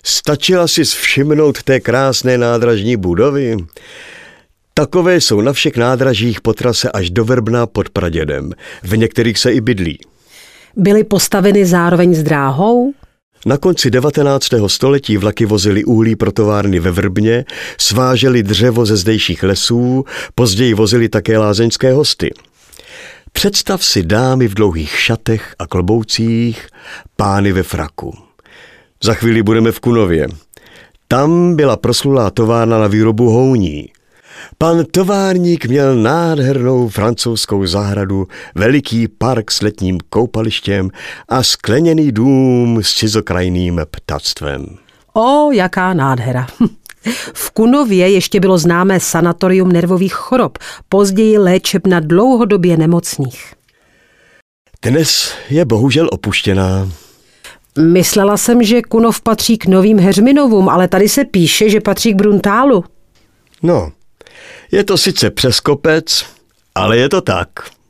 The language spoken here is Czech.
Stačila si všimnout té krásné nádražní budovy? Takové jsou na všech nádražích po trase až do Vrbna pod Pradědem. V některých se i bydlí. Byly postaveny zároveň s dráhou? Na konci 19. století vlaky vozily uhlí pro továrny ve Vrbně, svážely dřevo ze zdejších lesů, později vozily také lázeňské hosty. Představ si dámy v dlouhých šatech a kloboucích, pány ve fraku. Za chvíli budeme v Kunově. Tam byla proslulá továrna na výrobu houní. Pan továrník měl nádhernou francouzskou zahradu, veliký park s letním koupalištěm a skleněný dům s cizokrajným ptactvem. Jaká nádhera. V Kunově ještě bylo známé sanatorium nervových chorob, později léčebna dlouhodobě nemocných. Dnes je bohužel opuštěná. Myslela jsem, že Kunov patří k Novým Heřminovům, ale tady se píše, že patří k Bruntálu. No, je to sice přes kopec, ale je to tak.